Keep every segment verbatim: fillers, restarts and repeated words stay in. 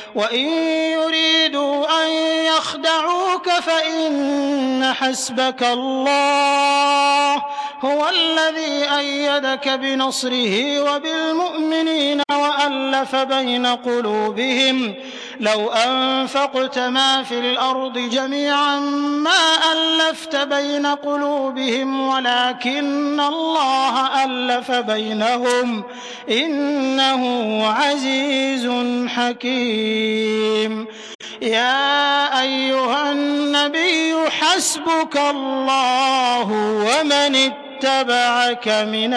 وإن يريدوا أن يخدعوك فإن حسبك الله هو الذي أيدك بنصره وبالمؤمنين وألف بين قلوبهم لو أنفقت ما في الأرض جميعا ما ألفت بين قلوبهم ولكن الله ألف بينهم إنه عزيز حكيم. يا أيها النبي حسبك الله ومن اتبعك من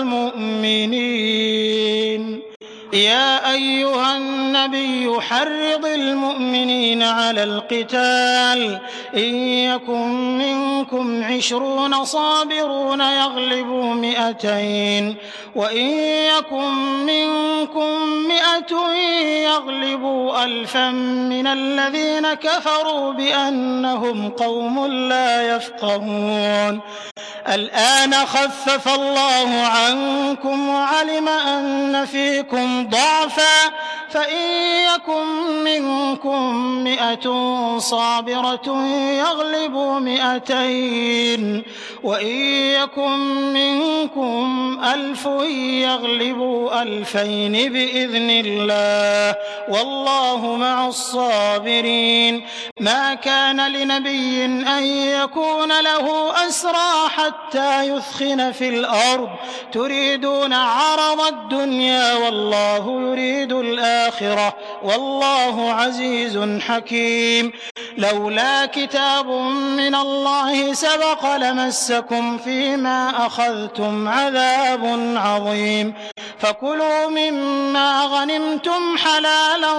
المؤمنين. يا أيها النبي حرض المؤمنين على القتال إن يكن منكم عشرون صابرون يغلبوا مئتين وإن يكن منكم مئة يغلبوا ألفا من الذين كفروا بأنهم قوم لا يفقهون. الآن خفف الله عنكم وعلم أن فيكم ضعفا فإن يكن منكم مئة صابرة يغلبوا مئتين وإن يكن منكم ألف يغلبوا ألفين بإذن الله والله مع الصابرين. ما كان لنبي أن يكون له أسرى حتى يثخن في الأرض تريدون عرض الدنيا والله يريد الآخرة والله عزيز حكيم. لولا كتاب من الله سبق لمسكم فيما أخذتم عذاب عظيم فكلوا مما غنمتم حلالا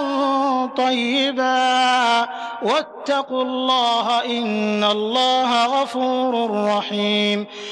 طيبا واتقوا الله إن الله غفور رحيم.